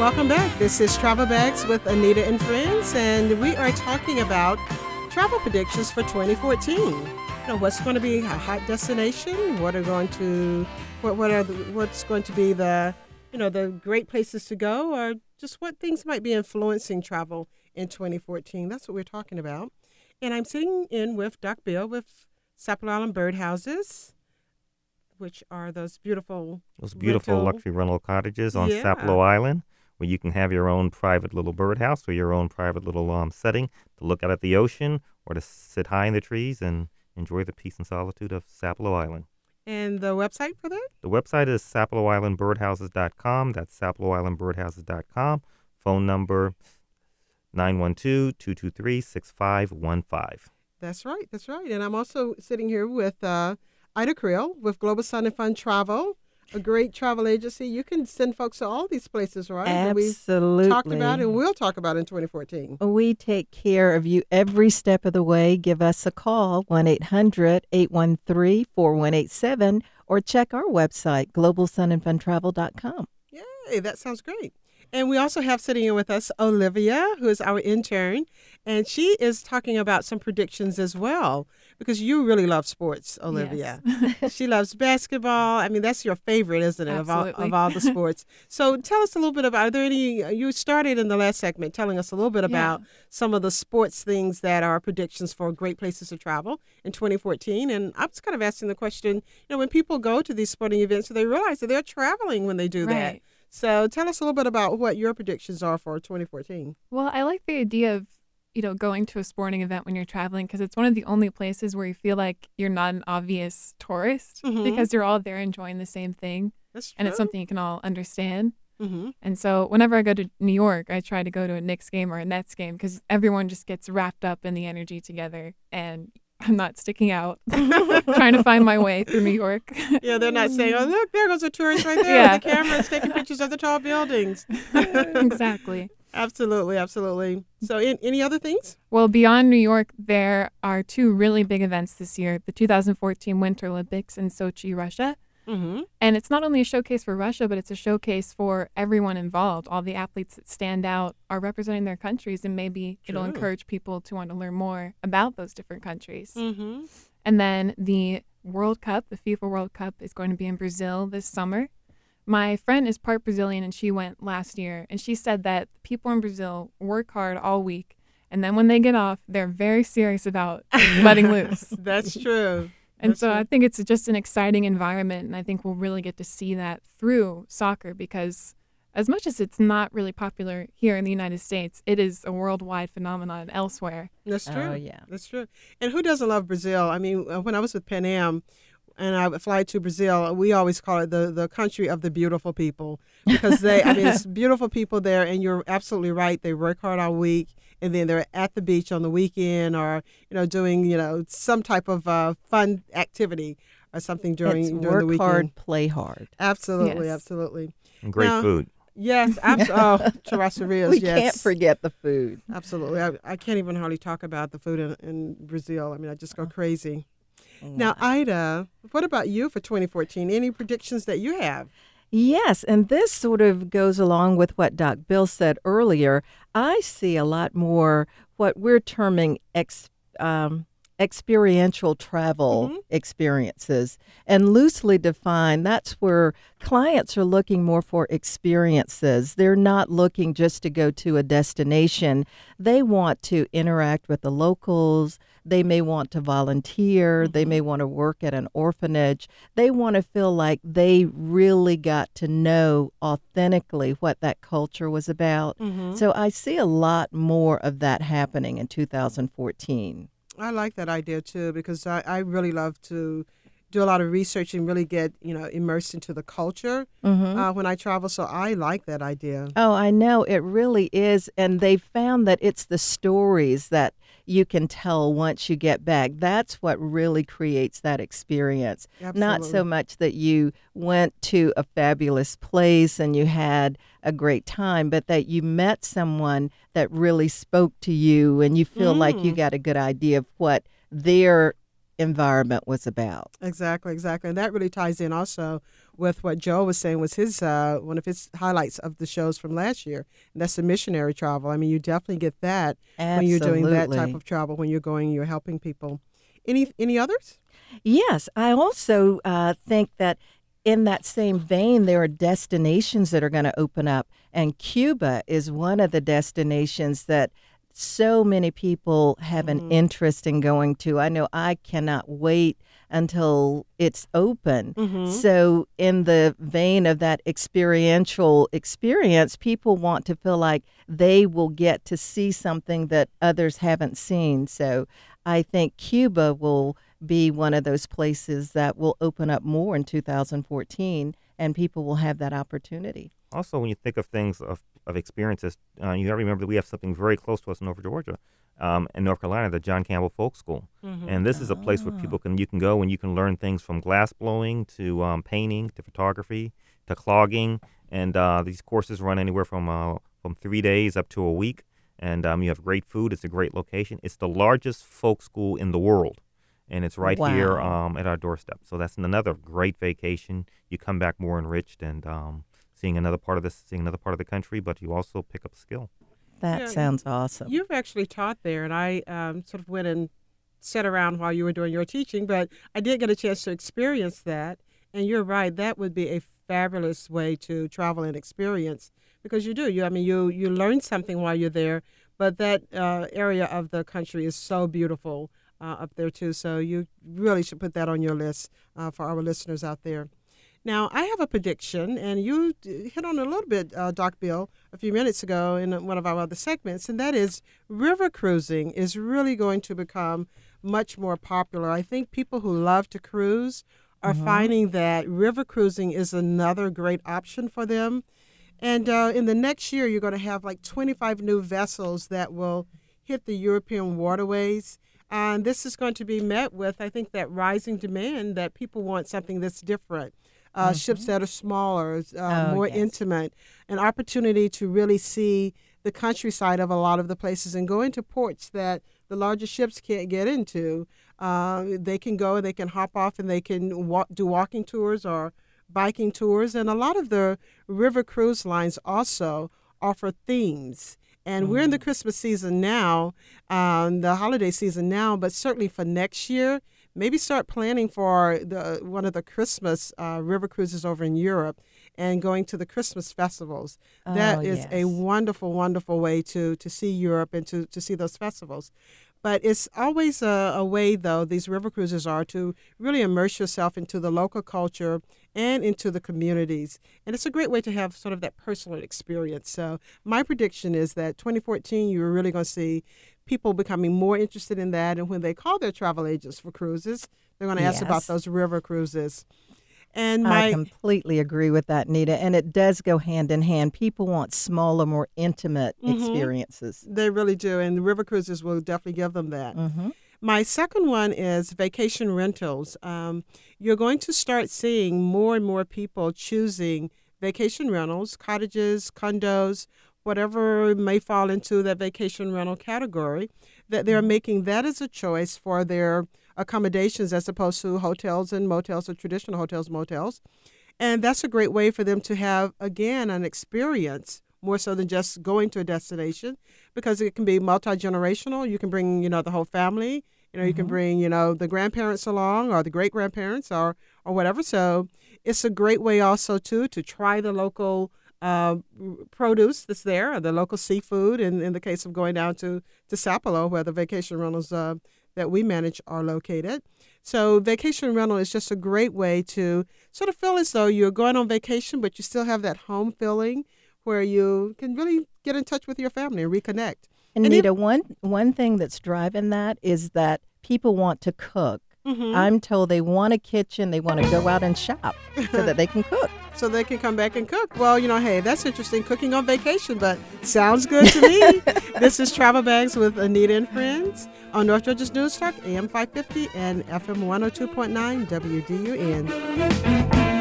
Welcome back. This is Travel Bags with Anita and friends, and we are talking about travel predictions for 2014. What's going to be a hot destination? What's going to be the great places to go, or just what things might be influencing travel in 2014? That's what we're talking about. And I'm sitting in with Doc Bill with Sapelo Island Birdhouses, which are those beautiful luxury rental cottages on Sapelo Island, where you can have your own private little birdhouse or your own private little setting to look out at the ocean or to sit high in the trees and enjoy the peace and solitude of Sapelo Island. And the website for that? The website is sapeloislandbirdhouses.com. That's sapeloislandbirdhouses.com. Phone number 912-223-6515. That's right. And I'm also sitting here with Ida Creel with Global Sun and Fun Travel, a great travel agency. You can send folks to all these places, right? Absolutely. That we talked about and we'll talk about in 2014. We take care of you every step of the way. Give us a call, 1-800-813-4187, or check our website, globalsunandfuntravel.com. Yay, that sounds great. And we also have sitting in with us Olivia, who is our intern, and she is talking about some predictions as well, because you really love sports, Olivia. Yes. She loves basketball. I mean, that's your favorite, isn't it, of all the sports? So tell us a little bit about, are there any, you started in the last segment telling us a little bit about some of the sports things that are predictions for great places to travel in 2014. And I was kind of asking the question, when people go to these sporting events, do they realize that they're traveling when they do that? So tell us a little bit about what your predictions are for 2014. Well, I like the idea of, going to a sporting event when you're traveling, because it's one of the only places where you feel like you're not an obvious tourist, because you're all there enjoying the same thing. That's true. And it's something you can all understand. Mm-hmm. And so whenever I go to New York, I try to go to a Knicks game or a Nets game, because everyone just gets wrapped up in the energy together, and I'm not sticking out, trying to find my way through New York. Yeah, they're not saying, oh, look, there goes a tourist right there. Yeah. The camera is taking pictures of the tall buildings. Exactly. Absolutely. So any other things? Well, beyond New York, there are two really big events this year, the 2014 Winter Olympics in Sochi, Russia. Mm-hmm. And it's not only a showcase for Russia, but it's a showcase for everyone involved. All the athletes that stand out are representing their countries, and maybe it'll encourage people to want to learn more about those different countries. Mm-hmm. And then the World Cup, the FIFA World Cup, is going to be in Brazil this summer. My friend is part Brazilian, and she went last year, and she said that people in Brazil work hard all week, and then when they get off, they're very serious about letting loose. That's true. And so I think it's just an exciting environment, and I think we'll really get to see that through soccer, because as much as it's not really popular here in the United States, it is a worldwide phenomenon elsewhere. That's true. Oh, yeah. That's true. And who doesn't love Brazil? I mean, when I was with Pan Am and I would fly to Brazil, we always call it the country of the beautiful people, because it's beautiful people there, and you're absolutely right. They work hard all week. And then they're at the beach on the weekend, or doing some type of fun activity or something during the weekend. Work hard, play hard. Absolutely. And great food. Yes, absolutely. Churrascarias. We can't forget the food. Absolutely. I can't even hardly talk about the food in Brazil. I mean, I just go crazy. Now, Ida, what about you for 2014? Any predictions that you have? Yes, and this sort of goes along with what Doc Bill said earlier. I see a lot more what we're terming experiential travel experiences. And loosely defined, that's where clients are looking more for experiences. They're not looking just to go to a destination. They want to interact with the locals. They may want to volunteer. They may want to work at an orphanage. They want to feel like they really got to know authentically what that culture was about. So I see a lot more of that happening in 2014. I like that idea, too, because I really love to do a lot of research and really get, immersed into the culture when I travel. So I like that idea. Oh, I know. It really is. And they found that it's the stories that you can tell once you get back. That's what really creates that experience. Absolutely. Not so much that you went to a fabulous place and you had a great time, but that you met someone that really spoke to you and you feel like you got a good idea of what their environment was about. Exactly. And that really ties in also with what Joe was saying was his one of his highlights of the shows from last year. And that's the missionary travel. I mean, you definitely get that when you're doing that type of travel, when you're helping people. Any others? Yes. I also think that in that same vein, there are destinations that are going to open up. And Cuba is one of the destinations that so many people have an interest in going to. I know I cannot wait until it's open. So in the vein of that experiential experience, people want to feel like they will get to see something that others haven't seen. So I think Cuba will be one of those places that will open up more in 2014, and people will have that opportunity. Also, when you think of things of experiences, you got to remember that we have something very close to us in North Georgia, in North Carolina, the John Campbell Folk School. And this is a place where you can go and you can learn things from glass blowing to painting to photography to clogging. And these courses run anywhere from 3 days up to a week. And you have great food. It's a great location. It's the largest folk school in the world. And it's right here at our doorstep. So that's another great vacation. You come back more enriched and seeing another part of the country, but you also pick up a skill. That sounds awesome. You've actually taught there, and I sort of went and sat around while you were doing your teaching, but I did get a chance to experience that. And you're right, that would be a fabulous way to travel and experience, because you do. You learn something while you're there, but that area of the country is so beautiful up there too. So you really should put that on your list for our listeners out there. Now, I have a prediction, and you hit on it a little bit, Doc Bill, a few minutes ago in one of our other segments, and that is river cruising is really going to become much more popular. I think people who love to cruise are finding that river cruising is another great option for them. And in the next year, you're going to have like 25 new vessels that will hit the European waterways. And this is going to be met with, I think, that rising demand that people want something that's different. Ships that are smaller, more intimate, an opportunity to really see the countryside of a lot of the places and go into ports that the larger ships can't get into. They can go, they can hop off, and they can do walking tours or biking tours. And a lot of the river cruise lines also offer themes. And we're in the Christmas season now, the holiday season now, but certainly for next year, maybe start planning for one of the Christmas river cruises over in Europe and going to the Christmas festivals. That is a wonderful, wonderful way to see Europe and to see those festivals. But it's always a way, though, these river cruises are to really immerse yourself into the local culture and into the communities. And it's a great way to have sort of that personal experience. So my prediction is that 2014, you're really going to see people becoming more interested in that. And when they call their travel agents for cruises, they're going to ask about those river cruises. And I completely agree with that, Nita. And it does go hand in hand. People want smaller, more intimate experiences. They really do. And the river cruises will definitely give them that. My second one is vacation rentals. You're going to start seeing more and more people choosing vacation rentals, cottages, condos, whatever may fall into that vacation rental category, that they're making that as a choice for their accommodations as opposed to hotels and motels or traditional hotels, motels. And that's a great way for them to have, again, an experience more so than just going to a destination, because it can be multi-generational. You can bring, the whole family. You can bring, the grandparents along or the great-grandparents or whatever. So it's a great way also, too, to try the local produce that's there, or the local seafood, in the case of going down to Sapelo, where the vacation rentals that we manage are located. So vacation rental is just a great way to sort of feel as though you're going on vacation, but you still have that home feeling where you can really get in touch with your family and reconnect. And Nita, one thing that's driving that is that people want to cook. I'm told they want a kitchen. They want to go out and shop so that they can cook. So they can come back and cook. Well, hey, that's interesting, cooking on vacation, but sounds good to me. This is Travel Bags with Anita and Friends on North Georgia's News Talk, AM 550 and FM 102.9 WDUN.